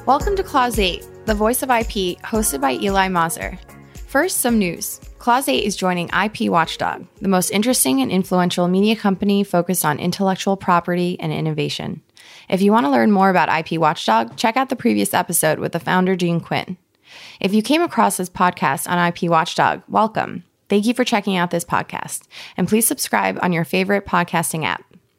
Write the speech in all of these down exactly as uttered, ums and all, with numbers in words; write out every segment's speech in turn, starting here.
Welcome to Clause eight, the voice of I P, hosted by Eli Mazur. First, some news. Clause eight is joining I P Watchdog, the most interesting and influential media company focused on intellectual property and innovation. If you want to learn more about I P Watchdog, check out the previous episode with the founder, Gene Quinn. If you came across this podcast on I P Watchdog, welcome. Thank you for checking out this podcast, and please subscribe on your favorite podcasting app.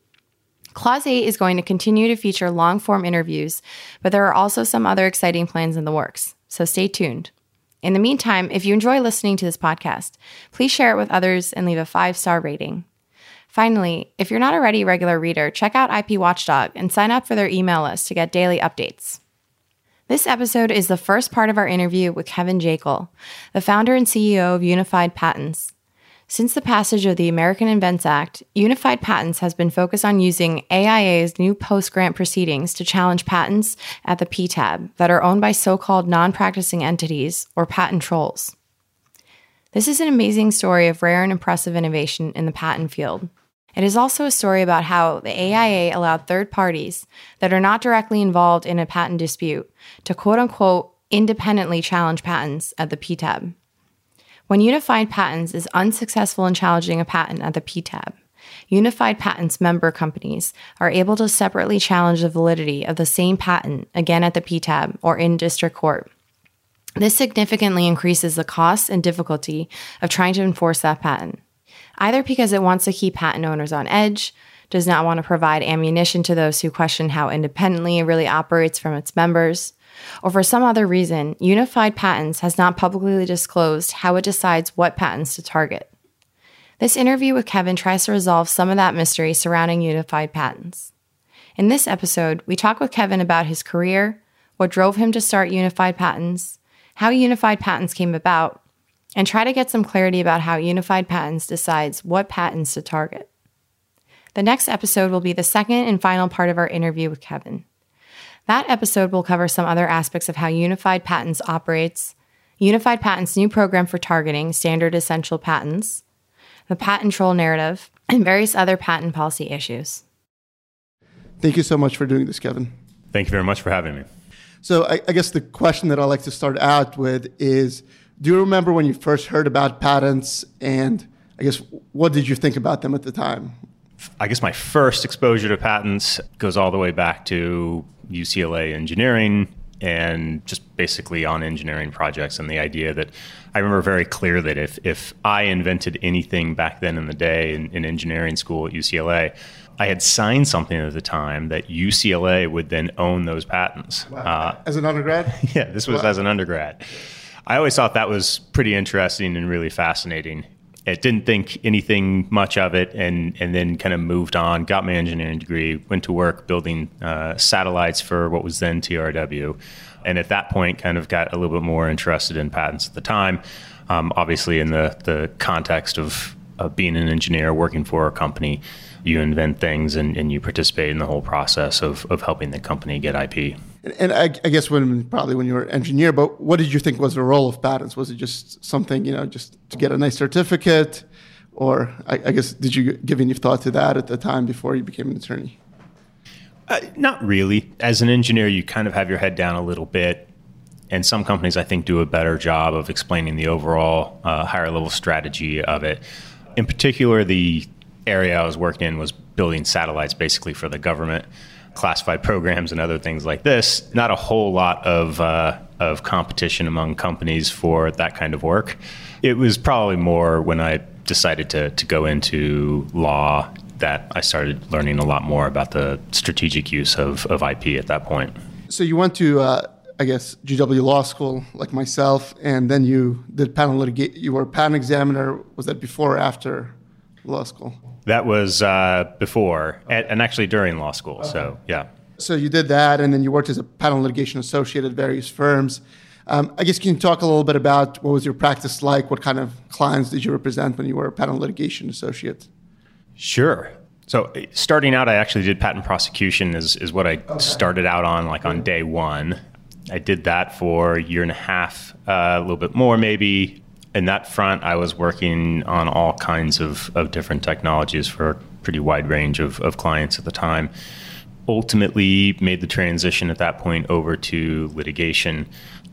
Clause eight is going to continue to feature long-form interviews, but there are also some other exciting plans in the works, so stay tuned. In the meantime, if you enjoy listening to this podcast, please share it with others and leave a five-star rating. Finally, if you're not already a regular reader, check out I P Watchdog and sign up for their email list to get daily updates. This episode is the first part of our interview with Kevin Jekyll, the founder and C E O of Unified Patents. Since the passage of the American Invents Act, Unified Patents has been focused on using A I A's new post-grant proceedings to challenge patents at the P T A B that are owned by so-called non-practicing entities, or patent trolls. This is an amazing story of rare and impressive innovation in the patent field. It is also a story about how the A I A allowed third parties that are not directly involved in a patent dispute to quote-unquote independently challenge patents at the P T A B. When Unified Patents is unsuccessful in challenging a patent at the P T A B, Unified Patents member companies are able to separately challenge the validity of the same patent again at the P T A B or in district court. This significantly increases the cost and difficulty of trying to enforce that patent, either because it wants to keep patent owners on edge, does not want to provide ammunition to those who question how independently it really operates from its members, or for some other reason, Unified Patents has not publicly disclosed how it decides what patents to target. This interview with Kevin tries to resolve some of that mystery surrounding Unified Patents. In this episode, we talk with Kevin about his career, what drove him to start Unified Patents, how Unified Patents came about, and try to get some clarity about how Unified Patents decides what patents to target. The next episode will be the second and final part of our interview with Kevin. That episode will cover some other aspects of how Unified Patents operates, Unified Patents' new program for targeting standard essential patents, the patent troll narrative, and various other patent policy issues. Thank you so much for doing this, Kevin. Thank you very much for having me. So I, I guess the question that I like to start out with is, do you remember when you first heard about patents, and I guess what did you think about them at the time? I guess my first exposure to patents goes all the way back to U C L A engineering and just basically on engineering projects, and the idea that I remember very clear that if, if I invented anything back then in the day in, in engineering school at U C L A, I had signed something at the time that U C L A would then own those patents. Wow. Uh, as an undergrad? Yeah, this was wow. As an undergrad. I always thought that was pretty interesting and really fascinating. I didn't think anything much of it, and, and then kind of moved on, got my engineering degree, went to work building uh, satellites for what was then T R W. And at that point, kind of got a little bit more interested in patents at the time, um, obviously in the, the context of, of being an engineer, working for a company. You invent things and, and you participate in the whole process of, of helping the company get I P. And, and I, I guess when probably when you were an engineer, but what did you think was the role of patents? Was it just something, you know, just to get a nice certificate? Or I, I guess, did you give any thought to that at the time before you became an attorney? Uh, not really. As an engineer, you kind of have your head down a little bit. And some companies, I think, do a better job of explaining the overall uh, higher level strategy of it. In particular, the area I was working in was building satellites basically for the government, classified programs and other things like this. Not a whole lot of uh, of competition among companies for that kind of work. It was probably more when I decided to to go into law that I started learning a lot more about the strategic use of, of I P at that point. So you went to, uh, I guess, G W Law School, like myself, and then you did patent litigation. You were a patent examiner. Was that before or after law school? That was uh, before, okay. and actually during law school, okay. So yeah. So you did that, and then you worked as a patent litigation associate at various firms. Um, I guess can you talk a little bit about what was your practice like? What kind of clients did you represent when you were a patent litigation associate? Sure. So starting out, I actually did patent prosecution is, is what I okay. started out on, like on day one. I did that for a year and a half, uh, a little bit more maybe. In that front, I was working on all kinds of, of different technologies for a pretty wide range of, of clients at the time. ultimately made the transition at that point over to litigation.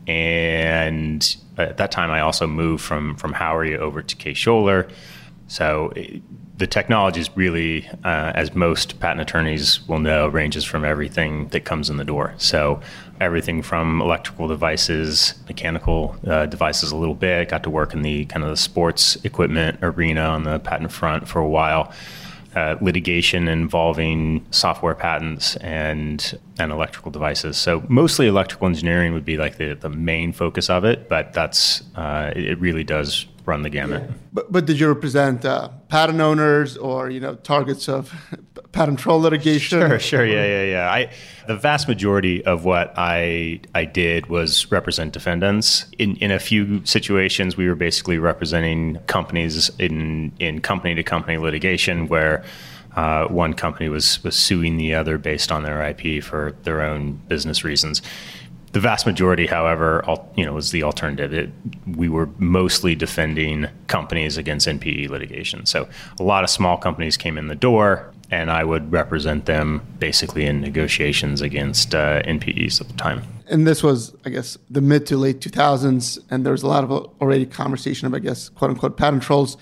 And at that time, I also moved from, from Howry over to Case-Shouler. So it, the technology is really, uh, as most patent attorneys will know, ranges from everything that comes in the door. So everything from electrical devices, mechanical uh, devices a little bit. Got to work in the kind of the sports equipment arena on the patent front for a while. Uh, litigation involving software patents and and electrical devices. So mostly electrical engineering would be like the, the main focus of it, but that's uh, it really does run the gamut. Yeah. But but did you represent uh, patent owners or you know targets of patent troll litigation? Sure, sure, yeah, yeah, yeah. I the vast majority of what I I did was represent defendants. In in a few situations, we were basically representing companies in in company to company litigation where uh, one company was was suing the other based on their I P for their own business reasons. The vast majority, however, you know, was the alternative. It, we were mostly defending companies against N P E litigation. So a lot of small companies came in the door, and I would represent them basically in negotiations against uh, N P Es at the time. And this was, I guess, the mid to late two thousands, and there was a lot of already conversation of, I guess, quote unquote patent trolls.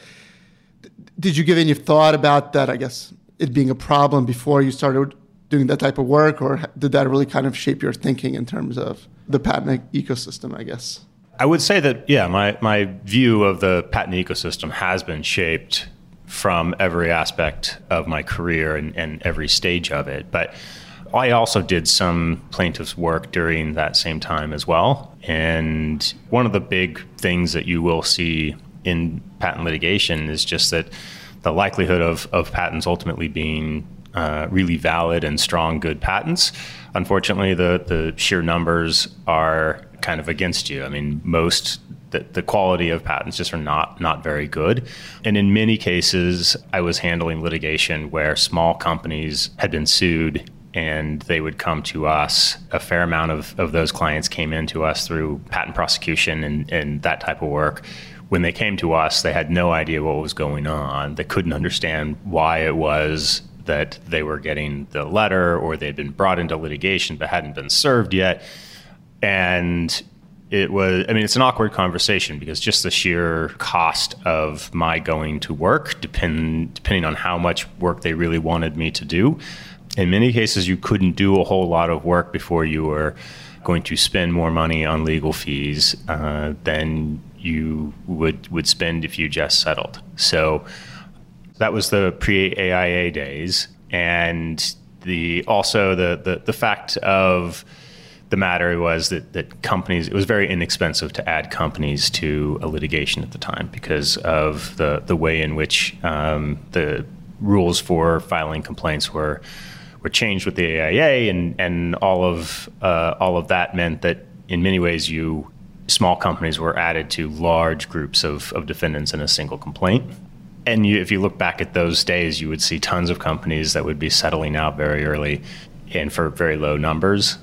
Did you give any thought about that, I guess, it being a problem before you started doing that type of work, or did that really kind of shape your thinking in terms of the patent ecosystem, I guess? I would say that, yeah, my, my view of the patent ecosystem has been shaped from every aspect of my career and, and every stage of it. But I also did some plaintiff's work during that same time as well. And one of the big things that you will see in patent litigation is just that the likelihood of, of patents ultimately being Uh, really valid and strong, good patents. Unfortunately, the, the sheer numbers are kind of against you. I mean, most, the, the quality of patents just are not, not very good. And in many cases, I was handling litigation where small companies had been sued and they would come to us. A fair amount of, of those clients came into us through patent prosecution and, and that type of work. When they came to us, they had no idea what was going on. They couldn't understand why it was that they were getting the letter, or they'd been brought into litigation but hadn't been served yet. And it was, I mean, it's an awkward conversation because just the sheer cost of my going to work, depend, depending on how much work they really wanted me to do. In many cases, you couldn't do a whole lot of work before you were going to spend more money on legal fees uh, than you would, would spend if you just settled. So that was the pre-A I A days, and the also the, the, the fact of the matter was that, that companies, it was very inexpensive to add companies to a litigation at the time because of the, the way in which um, the rules for filing complaints were were changed with the A I A, and and all of uh, all of that meant that in many ways you small companies were added to large groups of, of defendants in a single complaint. And you, if you look back at those days, you would see tons of companies that would be settling out very early and for very low numbers.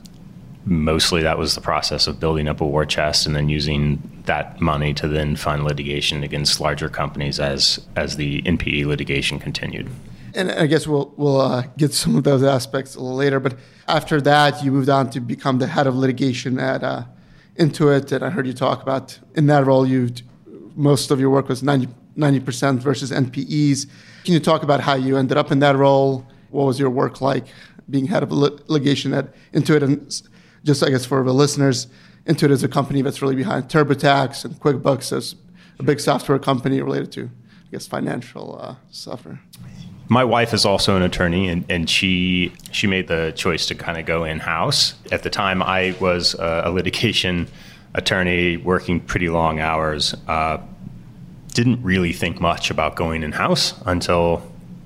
Mostly that was the process of building up a war chest and then using that money to then fund litigation against larger companies as as the N P E litigation continued. And I guess we'll we'll uh, get some of those aspects a little later. But after that, you moved on to become the head of litigation at uh, Intuit. And I heard you talk about in that role, you most of your work was ninety percent versus N P Es. Can you talk about how you ended up in that role? What was your work like being head of litigation at Intuit? And just, I guess, for the listeners, Intuit is a company that's really behind TurboTax and QuickBooks as a big software company related to, I guess, financial uh, software. My wife is also an attorney, and, and she she made the choice to kind of go in-house. At the time, I was a, a litigation attorney working pretty long hours. Uh, didn't really think much about going in-house until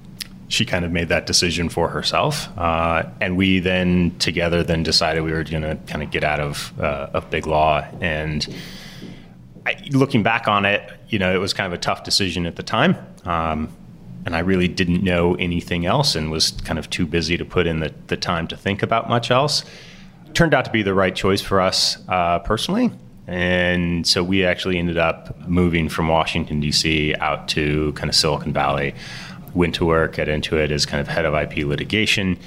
she kind of made that decision for herself. Uh, and we then together then decided we were going to kind of get out of, uh, of big law. And I, looking back on it, you know, it was kind of a tough decision at the time. Um, and I really didn't know anything else and was kind of too busy to put in the, the time to think about much else. Turned out to be the right choice for us uh, personally. And so we actually ended up moving from Washington, D C out to kind of Silicon Valley. Went to work at Intuit as kind of head of I P litigation.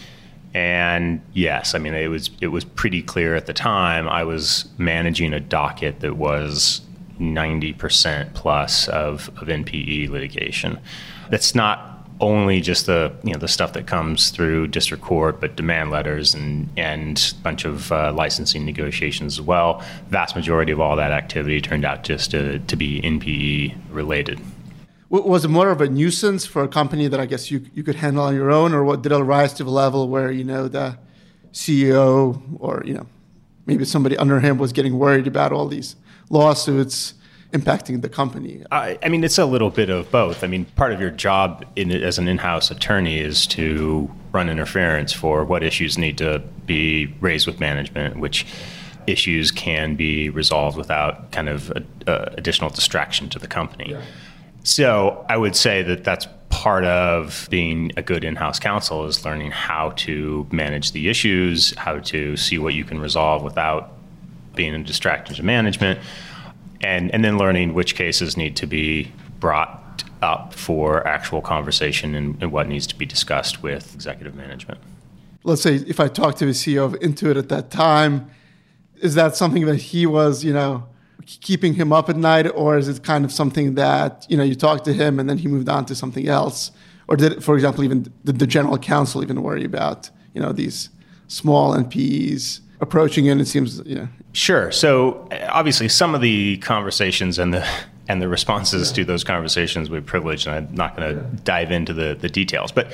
And yes, I mean, it was it was pretty clear at the time. I was managing a docket that was ninety percent plus of, of N P E litigation. That's not only just the you know the stuff that comes through district court, but demand letters and and a bunch of uh, licensing negotiations as well. Vast majority of all that activity turned out just to, to be N P E related. Was it more of a nuisance for a company that I guess you you could handle on your own, or what did it rise to the level where you know the C E O or you know maybe somebody under him was getting worried about all these lawsuits impacting the company? I, I mean, it's a little bit of both. I mean, part of your job in, as an in-house attorney is to run interference for what issues need to be raised with management, which issues can be resolved without kind of a, a additional distraction to the company. Yeah. So I would say that that's part of being a good in-house counsel is learning how to manage the issues, how to see what you can resolve without being a distraction to management, and, and then learning which cases need to be brought up for actual conversation and, and what needs to be discussed with executive management. Let's say if I talked to the C E O of Intuit at that time, is that something that he was, you know, keeping him up at night, or is it kind of something that, you know, you talked to him and then he moved on to something else? Or did, for example, even did the general counsel even worry about, you know, these small N P Es approaching in? It seems, you know. Sure. So obviously some of the conversations and the and the responses yeah. to those conversations were privileged, and I'm not going to yeah. dive into the, the details. But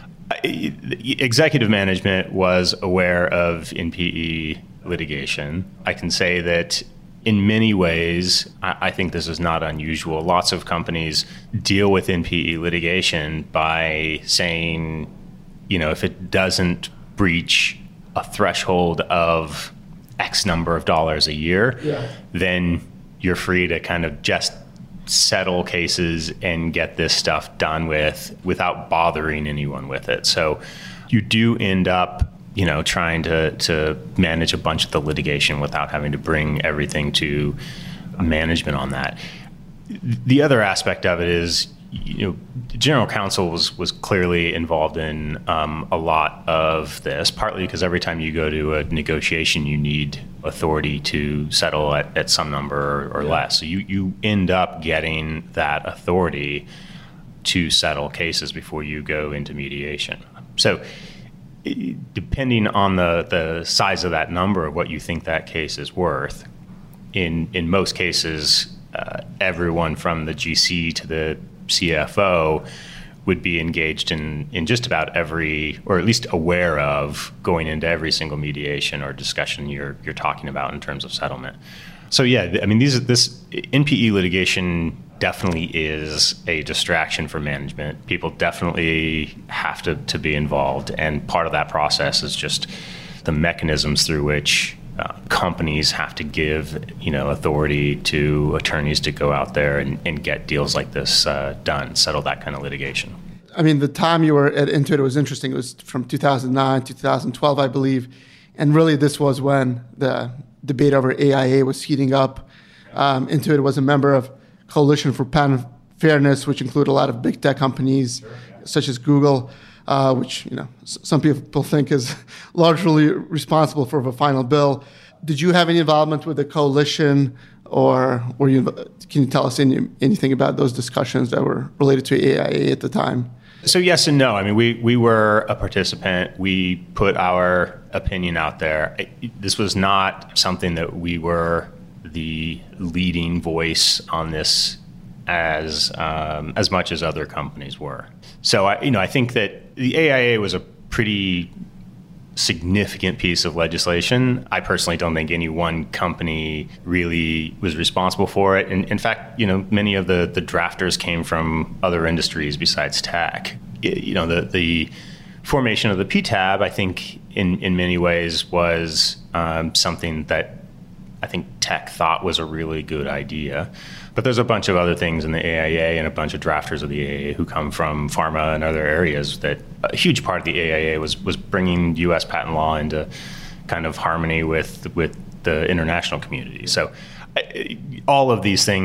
executive management was aware of N P E litigation. I can say that in many ways, I think this is not unusual. Lots of companies deal with N P E litigation by saying, you know, if it doesn't breach a threshold of X number of dollars a year, yeah. then you're free to kind of just settle cases and get this stuff done with without bothering anyone with it. So you do end up you know, trying to, to manage a bunch of the litigation without having to bring everything to management on that. The other aspect of it is, you know, general counsel was, was clearly involved in um, a lot of this, partly because every time you go to a negotiation, you need authority to settle at, at some number or, or yeah. less. So you, you end up getting that authority to settle cases before you go into mediation. So depending on the, the size of that number of what you think that case is worth, in in most cases, uh, everyone from the G C to the C F O would be engaged in, in just about every, or at least aware of, going into every single mediation or discussion you're you're talking about in terms of settlement. So yeah, I mean, these this N P E litigation definitely is a distraction for management. People definitely have to, to be involved, and part of that process is just the mechanisms through which uh, companies have to give, you know, authority to attorneys to go out there and, and get deals like this uh, done, settle that kind of litigation. I mean, the time you were at Intuit, it was interesting. It was from two thousand nine to two thousand twelve, I believe, and really this was when the debate over A I A was heating up. Um, Intuit was a member of Coalition for Patent Fairness, which include a lot of big tech companies, sure, yeah. such as Google, uh, which you know s- some people think is largely responsible for the final bill. Did you have any involvement with the coalition, or were you? Can you tell us any, anything about those discussions that were related to A I A at the time? So yes and no. I mean, we we were a participant. We put our opinion out there. This was not something that we were the leading voice on this as um, as much as other companies were. So I, you know, I think that the A I A was a pretty significant piece of legislation. I personally don't think any one company really was responsible for it. And in fact, you know, many of the the drafters came from other industries besides tech. You know, the the formation of the P T A B, I think, in in many ways was um, something that I think tech thought was a really good idea. But there's a bunch of other things in the A I A and a bunch of drafters of the A I A who come from pharma and other areas that a huge part of the A I A was was bringing U S patent law into kind of harmony with with the international community. So all of these things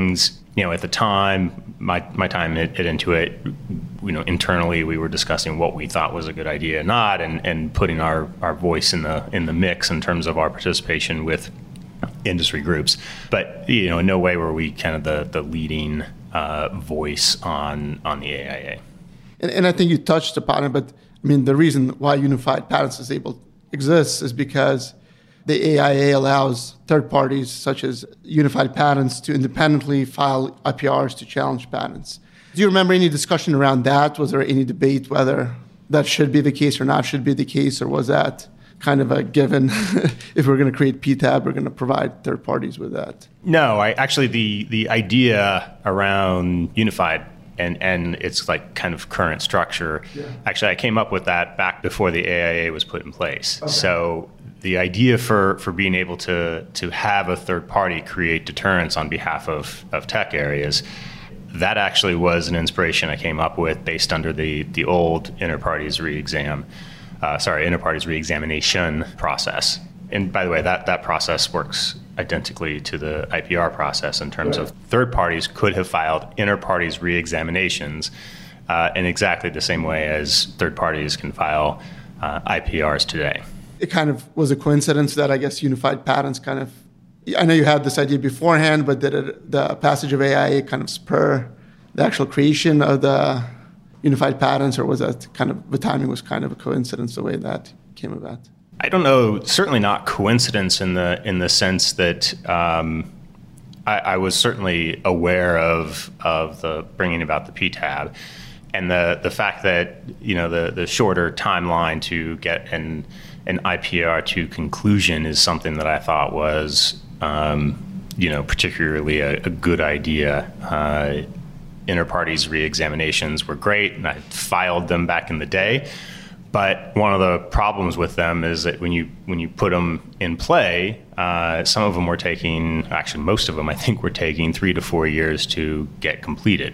you know, at the time, my, my time at, at Intuit, you know, internally we were discussing what we thought was a good idea or not, and, and putting our, our voice in the in the mix in terms of our participation with industry groups. But, you know, in no way were we kind of the, the leading uh, voice on, on the A I A. And, and I think you touched upon it, but I mean, the reason why Unified Patents is able exists is because the A I A allows third parties such as Unified Patents to independently file I P Rs to challenge patents. Do you remember any discussion around that? Was there any debate whether that should be the case or not should be the case, or was that kind of a given? If we're going to create P TAB, we're going to provide third parties with that? No, I actually the the idea around Unified and and its like kind of current structure, yeah. Actually, I came up with that back before the A I A was put in place. Okay. So the idea for, for being able to to have a third party create deterrence on behalf of, of tech areas, that actually was an inspiration I came up with based under the, the old inter-parties re-exam, uh, sorry, inter-parties re-examination process. And by the way, that, that process works identically to the I P R process in terms right. of third parties could have filed inter-parties re-examinations uh, in exactly the same way as third parties can file uh, I P Rs today. It kind of was a coincidence that I guess Unified Patents kind of, I know you had this idea beforehand, but did it, the passage of A I A kind of spur the actual creation of the Unified Patents, or was that kind of, the timing was kind of a coincidence the way that came about? I don't know, certainly not coincidence in the in the sense that um, I, I was certainly aware of of the bringing about the P TAB, and the, the fact that, you know, the, the shorter timeline to get an an I P R to conclusion is something that I thought was, um, you know, particularly a, a good idea. Uh, inter-parties re-examinations were great, and I filed them back in the day. But one of the problems with them is that when you when you put them in play, uh, some of them were taking, actually most of them I think were taking three to four years to get completed.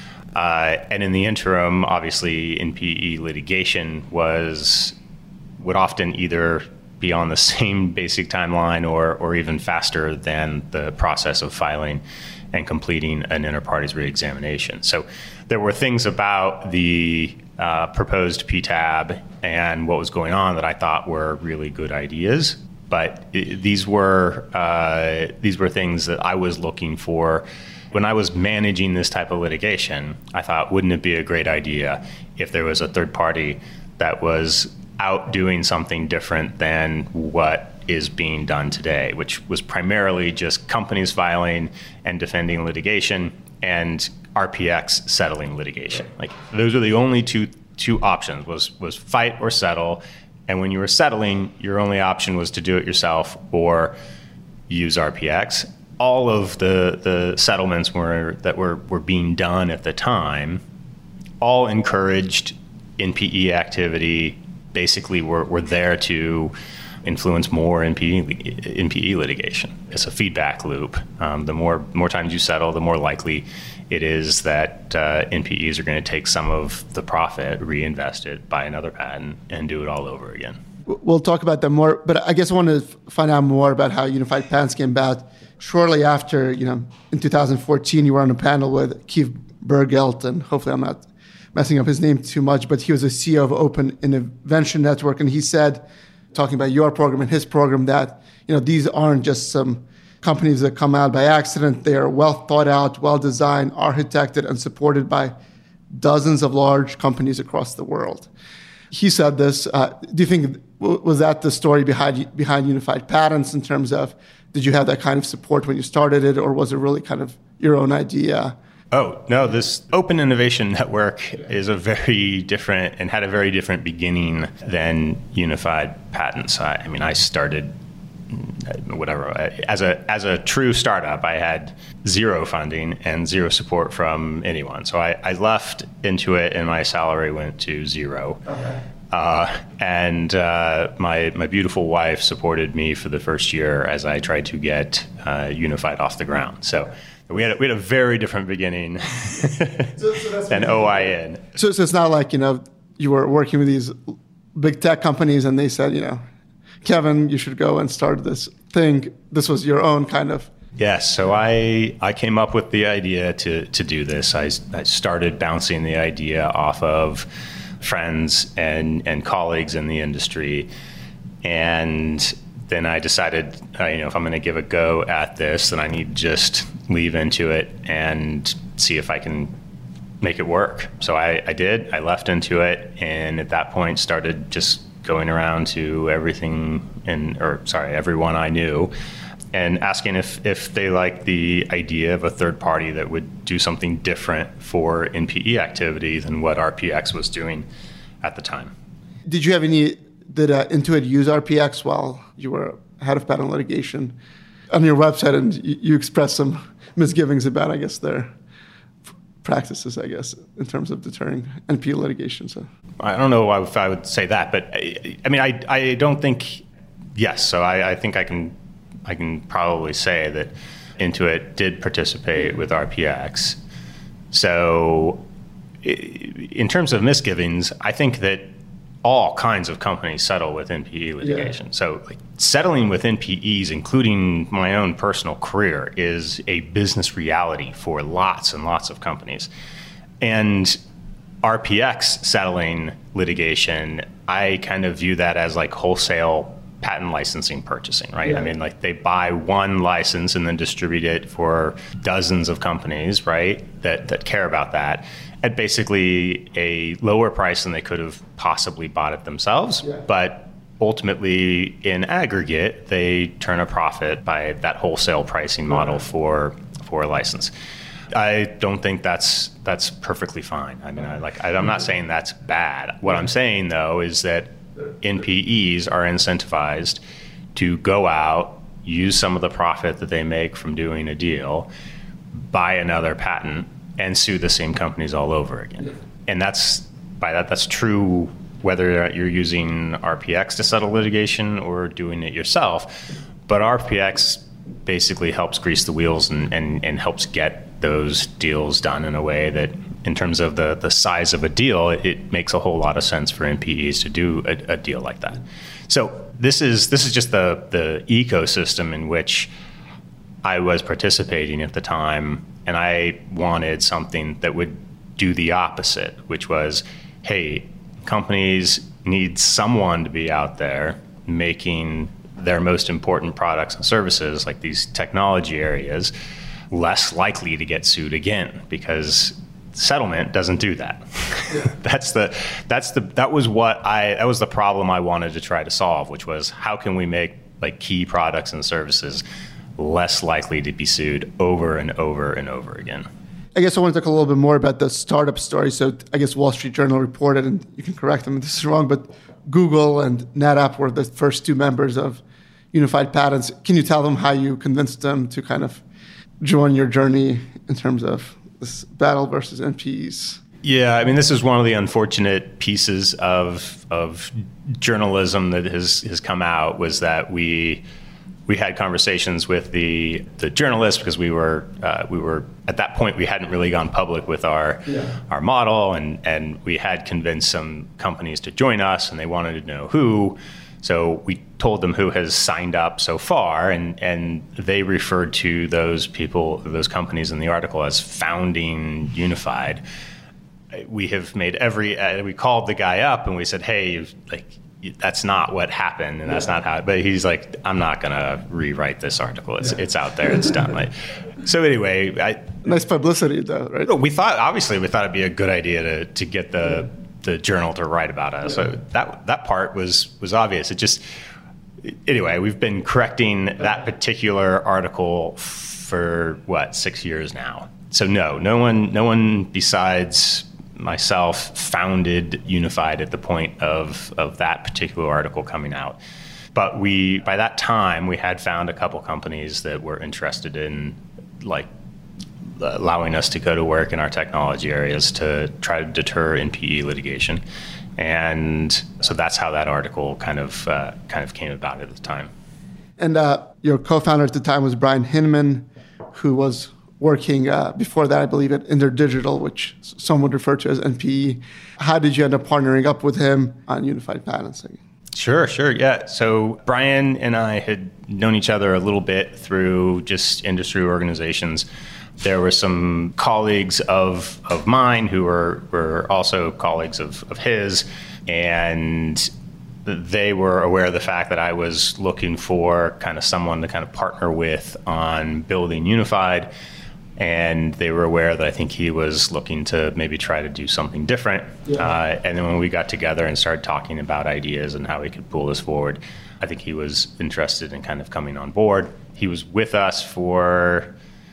Uh, and in the interim, obviously, N P E litigation was would often either be on the same basic timeline or or even faster than the process of filing and completing an inter-parties re-examination. So there were things about the uh, proposed P TAB and what was going on that I thought were really good ideas, but it, these were uh, these were things that I was looking for. When I was managing this type of litigation, I thought, wouldn't it be a great idea if there was a third party that was out doing something different than what is being done today, which was primarily just companies filing and defending litigation and R P X settling litigation. Like, those were the only two two options, was was fight or settle. And when you were settling, your only option was to do it yourself or use R P X. All of the the settlements were that were, were being done at the time all encouraged N P E activity, basically were, were there to influence more N P E, N P E litigation. It's a feedback loop. Um, the more more times you settle, the more likely it is that uh, N P Es are going to take some of the profit, reinvest it, buy another patent, and do it all over again. We'll talk about that more, but I guess I want to find out more about how Unified Patents came about. Shortly after, you know, in two thousand fourteen, you were on a panel with Keith Burgelt, and hopefully I'm not messing up his name too much, but he was a C E O of Open Invention Network, and he said, talking about your program and his program, that, you know, these aren't just some companies that come out by accident. They are well thought out, well designed, architected, and supported by dozens of large companies across the world. He said this. Uh, do you think, was that the story behind behind Unified Patents in terms of, did you have that kind of support when you started it, or was it really kind of your own idea? Oh, no, this Open Innovation Network is a very different and had a very different beginning than Unified Patents. I, I mean, I started, whatever, as a as a true startup, I had zero funding and zero support from anyone. So I, I left Intuit and my salary went to zero. Okay. Uh, and uh, my my beautiful wife supported me for the first year as I tried to get uh, Unified off the ground. So we had a, we had a very different beginning so, so than O I N. So, so it's not like, you know, you were working with these big tech companies and they said, you know, Kevin, you should go and start this thing. This was your own kind of Yes, so I I came up with the idea to to do this. I, I started bouncing the idea off of friends and and colleagues in the industry, and then I decided, uh, you know, if I'm going to give a go at this, then I need to just leave into it and see if I can make it work. So I, I did. I left into it, and at that point started just going around to everything and or sorry, everyone I knew, and asking if if they liked the idea of a third party that would do something different for N P E activity than what R P X was doing at the time. Did you have any? Did uh, Intuit use R P X while you were head of patent litigation? On your website, and you, you expressed some misgivings about, I guess, their practices, I guess, in terms of deterring N P E litigation. So I don't know if I would say that, but I, I mean, I I don't think yes. So I, I think I can I can probably say that Intuit did participate with R P X. So in terms of misgivings, I think that all kinds of companies settle with N P E litigation. Yeah. So like, settling with N P Es, including my own personal career, is a business reality for lots and lots of companies. And R P X settling litigation, I kind of view that as like wholesale patent licensing purchasing, right? Yeah. I mean, like they buy one license and then distribute it for dozens of companies, right, that, that care about that, at basically a lower price than they could have possibly bought it themselves. Yeah. But ultimately, in aggregate, they turn a profit by that wholesale pricing model for for a license. I don't think that's that's perfectly fine. I mean, I, like I, I'm not saying that's bad. What I'm saying, though, is that N P Es are incentivized to go out, use some of the profit that they make from doing a deal, buy another patent, and sue the same companies all over again. And that's by that that's true whether you're using R P X to settle litigation or doing it yourself. But R P X basically helps grease the wheels and, and, and helps get those deals done in a way that, in terms of the, the size of a deal, it, it makes a whole lot of sense for N P Es to do a, a deal like that. So this is this is just the the ecosystem in which I was participating at the time, and I wanted something that would do the opposite, which was, hey, companies need someone to be out there making their most important products and services, like these technology areas, less likely to get sued again, because settlement doesn't do that. Yeah. that's the that's the that was what I that was the problem I wanted to try to solve, which was how can we make like key products and services less likely to be sued over and over and over again. I guess I want to talk a little bit more about the startup story. So I guess Wall Street Journal reported, and you can correct them if this is wrong, but Google and NetApp were the first two members of Unified Patents. Can you tell them how you convinced them to kind of join your journey in terms of this battle versus N P Es? Yeah, I mean, this is one of the unfortunate pieces of of journalism that has, has come out, was that we we had conversations with the the journalists, because we were uh, we were at that point we hadn't really gone public with our yeah. our model, and and we had convinced some companies to join us, and they wanted to know who. So we told them who has signed up so far, and, and they referred to those people, those companies in the article as founding Unified. We have made every, uh, we called the guy up and we said, hey, like, that's not what happened, and that's yeah. not how, but he's like, I'm not going to rewrite this article. It's yeah. it's out there, it's done. Like, so anyway. I, nice publicity though, right? We thought, obviously we thought it'd be a good idea to, to get the, yeah. the journal to write about us. Yeah. So that that part was was obvious. It just anyway, we've been correcting that particular article for what, six years now. So no, no one no one besides myself founded Unified at the point of of that particular article coming out. But we by that time we had found a couple companies that were interested in like allowing us to go to work in our technology areas to try to deter N P E litigation. And so that's how that article kind of uh, kind of came about at the time. And uh, your co-founder at the time was Brian Hinman, who was working uh, before that, I believe, at InterDigital, which some would refer to as N P E. How did you end up partnering up with him on Unified Patents? Sure, sure. Yeah. So Brian and I had known each other a little bit through just industry organizations. There were some colleagues of of mine who were, were also colleagues of, of his, and they were aware of the fact that I was looking for kind of someone to kind of partner with on building Unified. And they were aware that I think he was looking to maybe try to do something different. Yeah. Uh, and then when we got together and started talking about ideas and how we could pull this forward, I think he was interested in kind of coming on board. He was with us for,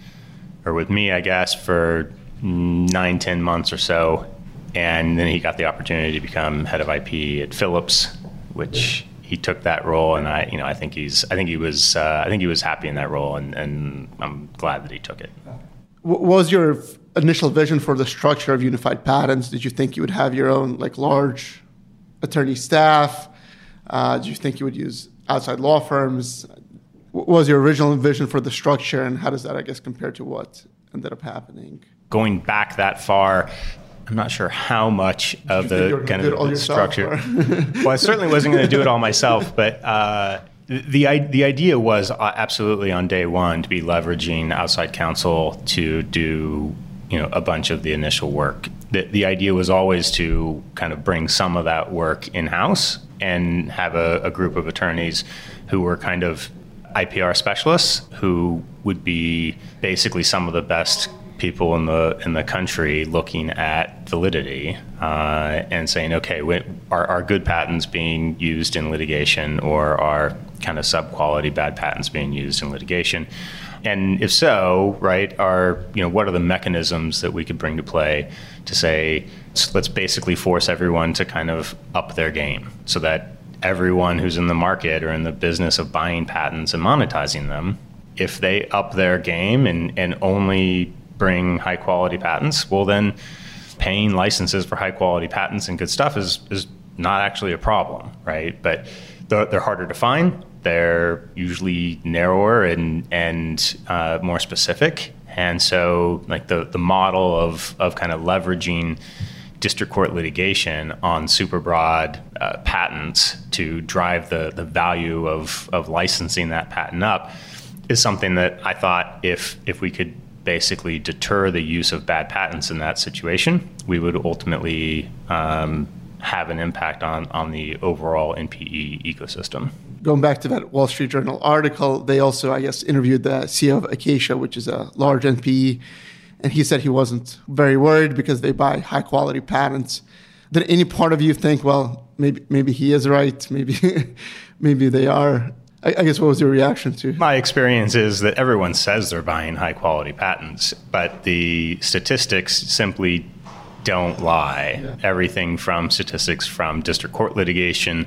or with me, I guess, for nine, ten months or so. And then he got the opportunity to become head of I P at Philips, which he took that role. And I, you know, I think he's, I think he was, uh, I think he was happy in that role, and, and I'm glad that he took it. What was your initial vision for the structure of Unified Patents? Did you think you would have your own like large attorney staff? Uh, did you think you would use outside law firms? What was your original vision for the structure, and how does that, I guess, compare to what ended up happening? Going back that far, I'm not sure how much of the kind of the structure. Well, I certainly wasn't going to do it all myself, but uh, The the idea was absolutely on day one to be leveraging outside counsel to do, you know, a bunch of the initial work. The, the idea was always to kind of bring some of that work in-house and have a, a group of attorneys who were kind of I P R specialists who would be basically some of the best people in the in the country looking at validity uh, and saying, okay, we, are, are good patents being used in litigation, or are kind of sub-quality bad patents being used in litigation? And if so, right, are, you know, what are the mechanisms that we could bring to play to say, let's basically force everyone to kind of up their game so that everyone who's in the market or in the business of buying patents and monetizing them, if they up their game and, and only bring high quality patents, well then paying licenses for high quality patents and good stuff is is not actually a problem, right? But they're, they're harder to find. They're usually narrower and and uh, more specific. And so like the the model of of kind of leveraging district court litigation on super broad uh, patents to drive the the value of of licensing that patent up is something that I thought if if we could basically deter the use of bad patents in that situation, we would ultimately um, have an impact on, on the overall N P E ecosystem. Going back to that Wall Street Journal article, they also, I guess, interviewed the C E O of Acacia, which is a large N P E, and he said he wasn't very worried because they buy high quality patents. Did any part of you think, well, maybe maybe he is right, maybe maybe they are? I guess what was your reaction to? My experience is that everyone says they're buying high quality patents, but the statistics simply don't lie. Yeah. Everything from statistics from district court litigation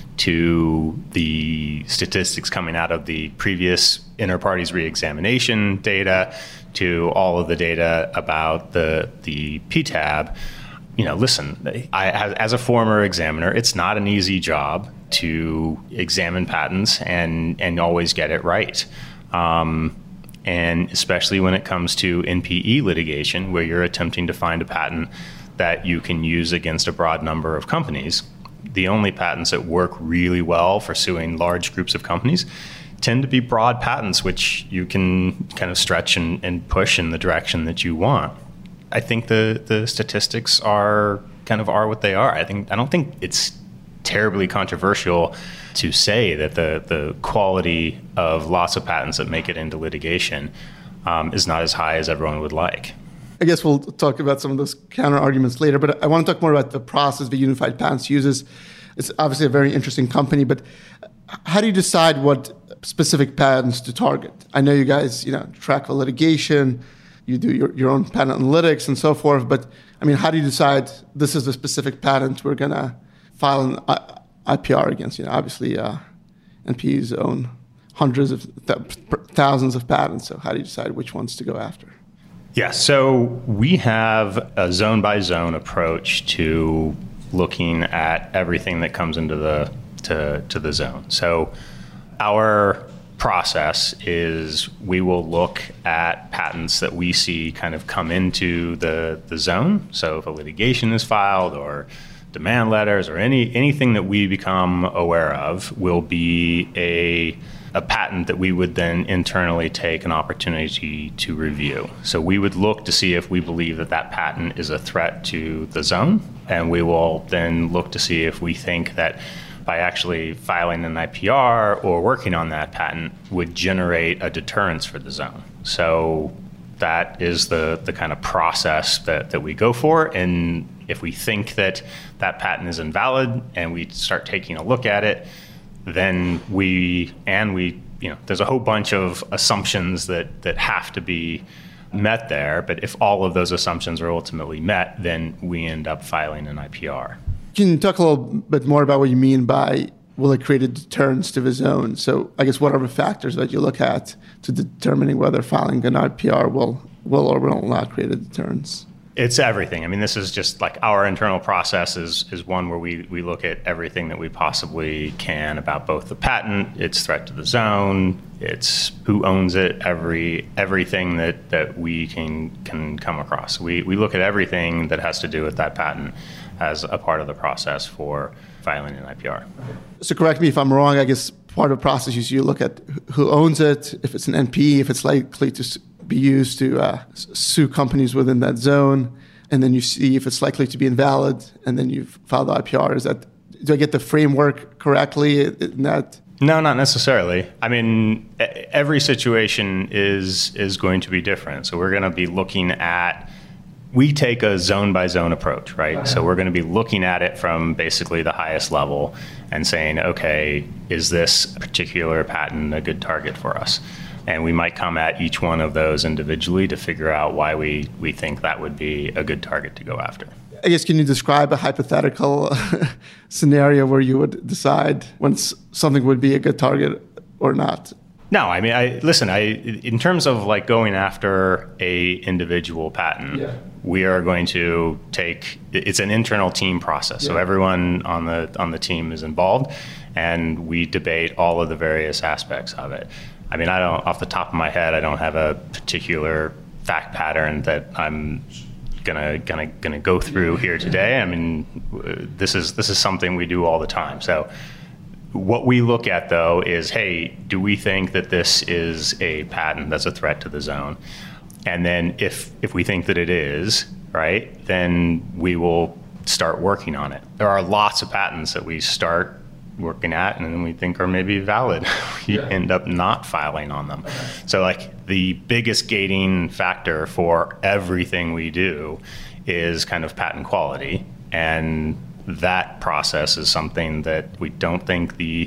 to the statistics coming out of the previous inter partes reexamination data to all of the data about the the P T A B. You know, listen, I, as a former examiner, it's not an easy job to examine patents and, and always get it right. Um, and especially when it comes to N P E litigation, where you're attempting to find a patent that you can use against a broad number of companies. The only patents that work really well for suing large groups of companies tend to be broad patents, which you can kind of stretch and, and push in the direction that you want. I think the, the statistics are kind of are what they are. I think I don't think it's terribly controversial to say that the the quality of lots of patents that make it into litigation um, is not as high as everyone would like. I guess we'll talk about some of those counter arguments later, but I want to talk more about the process that Unified Patents uses. It's obviously a very interesting company, but how do you decide what specific patents to target? I know you guys, you know, track the litigation. You do your, your own patent analytics and so forth. But, I mean, how do you decide this is the specific patent we're going to file an I P R against? You know, obviously, uh, N P Es own hundreds of th- thousands of patents. So how do you decide which ones to go after? Yeah, so we have a zone-by-zone approach to looking at everything that comes into the to, to the zone. So our process is we will look at patents that we see kind of come into the, the zone. So if a litigation is filed or demand letters or any anything that we become aware of will be a a patent that we would then internally take an opportunity to review. So we would look to see if we believe that that patent is a threat to the zone, and we will then look to see if we think that by actually filing an I P R or working on that patent would generate a deterrence for the zone. So that is the, the kind of process that, that we go for. And if we think that that patent is invalid and we start taking a look at it, then we, and we, you know, there's a whole bunch of assumptions that, that have to be met there. But if all of those assumptions are ultimately met, then we end up filing an I P R. Can you talk a little bit more about what you mean by will it create a deterrence to the zone? So I guess what are the factors that you look at to determining whether filing an I P R will, will or will not create a deterrence? It's everything. I mean, this is just like our internal process is, is one where we, we look at everything that we possibly can about both the patent, its threat to the zone, its who owns it, every everything that, that we can can come across. We we look at everything that has to do with that patent as a part of the process for filing an I P R. So correct me if I'm wrong. I guess part of the process is you look at who owns it, if it's an N P E, if it's likely to be used to uh, sue companies within that zone, and then you see if it's likely to be invalid, and then you file the I P R. Is that, do I get the framework correctly in that? No, not necessarily. I mean, every situation is is going to be different. So we're going to be looking at, we take a zone by zone approach, right? Uh-huh. So we're going to be looking at it from basically the highest level and saying, okay, is this particular patent a good target for us? And we might come at each one of those individually to figure out why we, we think that would be a good target to go after. I guess, can you describe a hypothetical scenario where you would decide when something would be a good target or not? No, I mean, I listen, I in terms of like going after a individual patent, yeah. we are going to take, it's an internal team process. Yeah. So everyone on the on the team is involved, and we debate all of the various aspects of it. I mean, I don't, off the top of my head, I don't have a particular fact pattern that I'm gonna gonna gonna go through here today. I mean, this is this is something we do all the time. So what we look at, though, is, hey, do we think that this is a patent that's a threat to the zone? And then if if we think that it is, right, then we will start working on it. There are lots of patents that we start working at and then we think are maybe valid. We yeah. end up not filing on them. Okay. So like the biggest gating factor for everything we do is kind of patent quality, and that process is something that we don't think the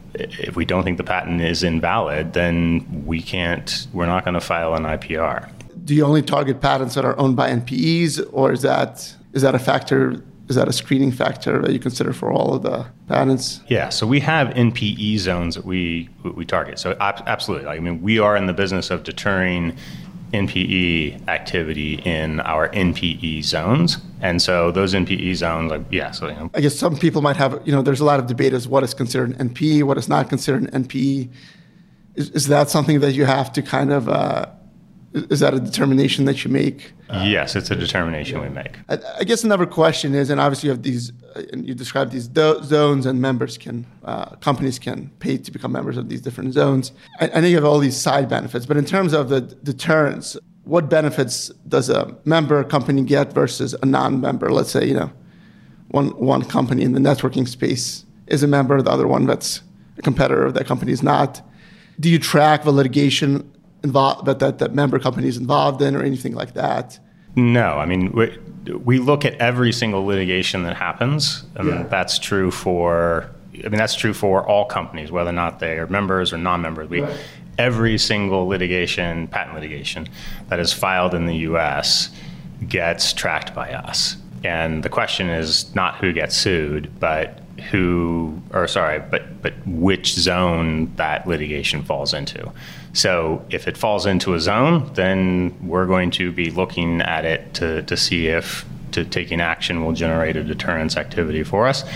if we don't think the patent is invalid, then we can't we're not going to file an I P R. Do you only target patents that are owned by N P Es, or is that is that a factor Is that a screening factor that you consider for all of the patents? Yeah, so we have N P E zones that we we target. So absolutely, I mean, we are in the business of deterring N P E activity in our N P E zones, and so those N P E zones, like yeah. So you know, I guess some people might have, you know, there's a lot of debate as what is considered an N P E, what is not considered an N P E. Is, is that something that you have to kind of? Uh, Is that a determination that you make? Yes, it's a determination we make. I, I guess another question is, and obviously you have these, uh, and you describe these do- zones, and members can, uh, companies can pay to become members of these different zones. I, I know you have all these side benefits, but in terms of the deterrence, what benefits does a member company get versus a non-member? Let's say, you know, one one company in the networking space is a member, the other one that's a competitor, that company is not. Do you track the litigation involved that, that that member company is involved in, or anything like that? No, I mean, we, we look at every single litigation that happens, and yeah. that's true for, I mean, that's true for all companies, whether or not they are members or non-members. We, right. Every single litigation, patent litigation, that is filed in the U S gets tracked by us. And the question is not who gets sued, but who, or sorry, but but which zone that litigation falls into. So if it falls into a zone, then we're going to be looking at it to, to see if to taking action will generate a deterrence activity for us.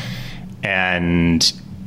And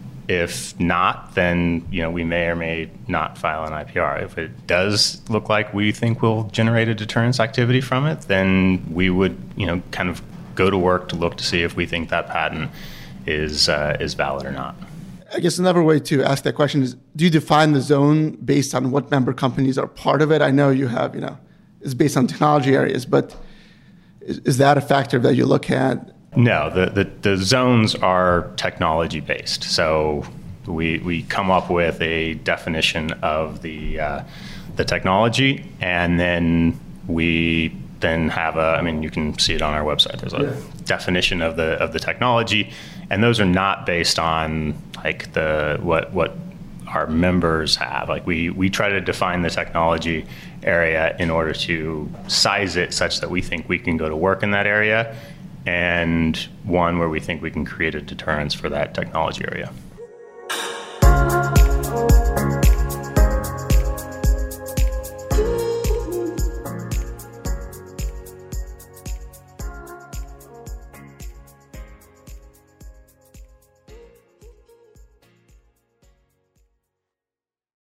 if not, then you know we may or may not file an I P R. If it does look like we think we'll generate a deterrence activity from it, then we would you know kind of go to work to look to see if we think that patent is uh, is valid or not. I guess another way to ask that question is, do you define the zone based on what member companies are part of it? I know you have, you know, it's based on technology areas, but is, is that a factor that you look at? No, the, the, the zones are technology based. So we we come up with a definition of the uh, the technology, and then we then have a, I mean, you can see it on our website. There's a yeah. definition of the of the technology, and those are not based on like the what what our members have. Like we we try to define the technology area in order to size it such that we think we can go to work in that area, and one where we think we can create a deterrence for that technology area.